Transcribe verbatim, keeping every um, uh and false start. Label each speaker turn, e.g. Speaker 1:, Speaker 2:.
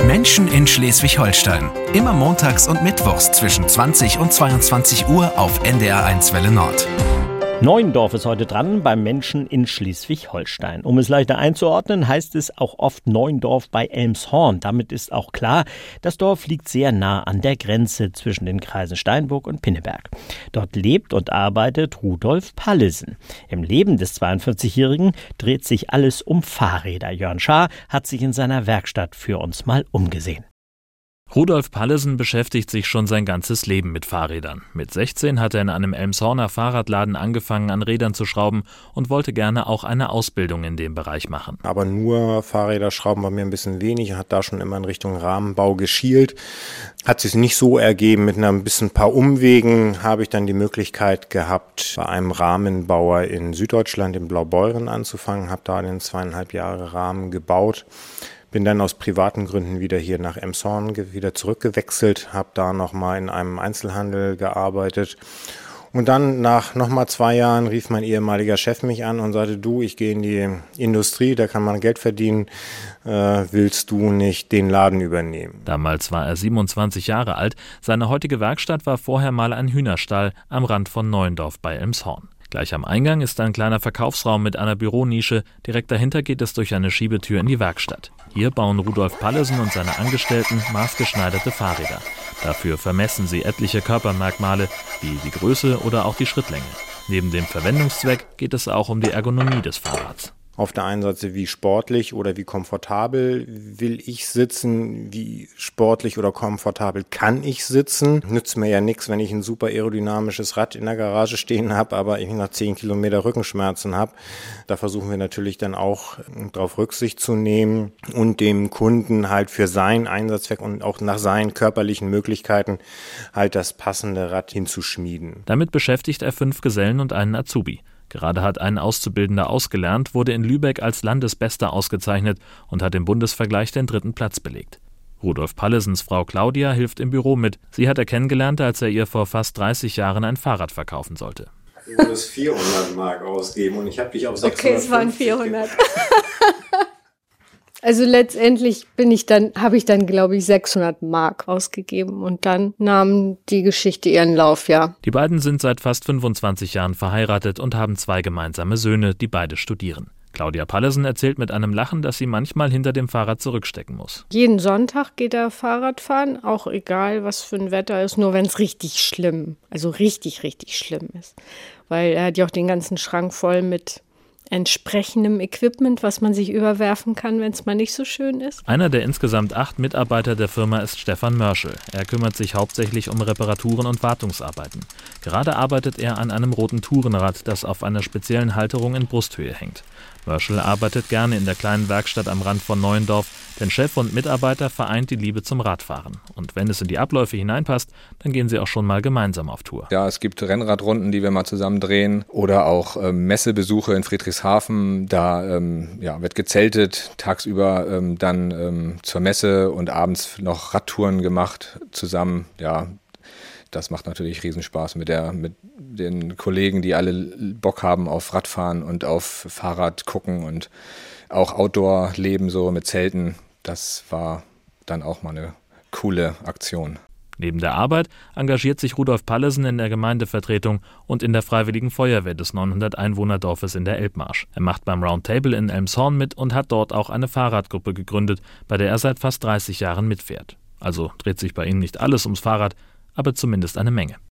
Speaker 1: Menschen in Schleswig-Holstein. Immer montags und mittwochs zwischen zwanzig und zweiundzwanzig Uhr auf N D R eins Welle Nord.
Speaker 2: Neuendorf ist heute dran beim Menschen in Schleswig-Holstein. Um es leichter einzuordnen, heißt es auch oft Neuendorf bei Elmshorn. Damit ist auch klar, das Dorf liegt sehr nah an der Grenze zwischen den Kreisen Steinburg und Pinneberg. Dort lebt und arbeitet Rudolf Pallesen. Im Leben des zweiundvierzigjährigen dreht sich alles um Fahrräder. Jörn Schaar hat sich in seiner Werkstatt für uns mal umgesehen.
Speaker 3: Rudolf Pallesen beschäftigt sich schon sein ganzes Leben mit Fahrrädern. Mit sechzehn hat er in einem Elmshorner Fahrradladen angefangen, an Rädern zu schrauben und wollte gerne auch eine Ausbildung in dem Bereich machen.
Speaker 4: Aber nur Fahrräder schrauben war mir ein bisschen wenig, hat da schon immer in Richtung Rahmenbau geschielt. Hat sich nicht so ergeben. Mit ein bisschen paar Umwegen habe ich dann die Möglichkeit gehabt, bei einem Rahmenbauer in Süddeutschland, in Blaubeuren, anzufangen. Habe da einen zweieinhalb Jahre Rahmen gebaut. Bin dann aus privaten Gründen wieder hier nach Elmshorn wieder zurückgewechselt, habe da nochmal in einem Einzelhandel gearbeitet. Und dann nach nochmal zwei Jahren rief mein ehemaliger Chef mich an und sagte, du, ich gehe in die Industrie, da kann man Geld verdienen, äh, willst du nicht den Laden übernehmen?
Speaker 3: Damals war er siebenundzwanzig Jahre alt, seine heutige Werkstatt war vorher mal ein Hühnerstall am Rand von Neuendorf bei Elmshorn. Gleich am Eingang ist ein kleiner Verkaufsraum mit einer Büronische. Direkt dahinter geht es durch eine Schiebetür in die Werkstatt. Hier bauen Rudolf Pallesen und seine Angestellten maßgeschneiderte Fahrräder. Dafür vermessen sie etliche Körpermerkmale wie die Größe oder auch die Schrittlänge. Neben dem Verwendungszweck geht es auch um die Ergonomie des Fahrrads.
Speaker 4: Auf der einen Seite, wie sportlich oder wie komfortabel will ich sitzen, wie sportlich oder komfortabel kann ich sitzen. Nützt mir ja nichts, wenn ich ein super aerodynamisches Rad in der Garage stehen habe, aber ich nach zehn Kilometer Rückenschmerzen habe. Da versuchen wir natürlich dann auch darauf Rücksicht zu nehmen und dem Kunden halt für seinen Einsatzzweck und auch nach seinen körperlichen Möglichkeiten halt das passende Rad hinzuschmieden.
Speaker 3: Damit beschäftigt er fünf Gesellen und einen Azubi. Gerade hat ein Auszubildender ausgelernt, wurde in Lübeck als Landesbester ausgezeichnet und hat im Bundesvergleich den dritten Platz belegt. Rudolf Pallesens Frau Claudia hilft im Büro mit. Sie hat er kennengelernt, als er ihr vor fast dreißig Jahren ein Fahrrad verkaufen sollte.
Speaker 4: Du wolltest vierhundert Mark ausgeben und ich habe dich auf sechshundertfünfzig.
Speaker 5: Okay, es waren vierhundert. Also letztendlich bin ich dann, habe ich dann, glaube ich, sechshundert Mark ausgegeben und dann nahm die Geschichte ihren Lauf, ja.
Speaker 3: Die beiden sind seit fast fünfundzwanzig Jahren verheiratet und haben zwei gemeinsame Söhne, die beide studieren. Claudia Pallesen erzählt mit einem Lachen, dass sie manchmal hinter dem Fahrrad zurückstecken muss.
Speaker 5: Jeden Sonntag geht er Fahrrad fahren, auch egal, was für ein Wetter ist, nur wenn es richtig schlimm, also richtig, richtig schlimm ist. Weil er hat ja auch den ganzen Schrank voll mit entsprechendem Equipment, was man sich überwerfen kann, wenn es mal nicht so schön ist.
Speaker 3: Einer der insgesamt acht Mitarbeiter der Firma ist Stefan Mörschel. Er kümmert sich hauptsächlich um Reparaturen und Wartungsarbeiten. Gerade arbeitet er an einem roten Tourenrad, das auf einer speziellen Halterung in Brusthöhe hängt. Mörschel arbeitet gerne in der kleinen Werkstatt am Rand von Neuendorf, denn Chef und Mitarbeiter vereint die Liebe zum Radfahren. Und wenn es in die Abläufe hineinpasst, dann gehen sie auch schon mal gemeinsam auf Tour.
Speaker 6: Ja, es gibt Rennradrunden, die wir mal zusammen drehen oder auch ähm, Messebesuche in Friedrichshafen. Da ähm, ja, wird gezeltet, tagsüber ähm, dann ähm, zur Messe und abends noch Radtouren gemacht zusammen. Ja, das macht natürlich Riesenspaß mit der, mit den Kollegen, die alle Bock haben auf Radfahren und auf Fahrrad gucken und auch Outdoor-Leben so mit Zelten. Das war dann auch mal eine coole Aktion.
Speaker 3: Neben der Arbeit engagiert sich Rudolf Pallesen in der Gemeindevertretung und in der Freiwilligen Feuerwehr des neunhundert Einwohner-Dorfes in der Elbmarsch. Er macht beim Roundtable in Elmshorn mit und hat dort auch eine Fahrradgruppe gegründet, bei der er seit fast dreißig Jahren mitfährt. Also dreht sich bei ihm nicht alles ums Fahrrad, aber zumindest eine Menge.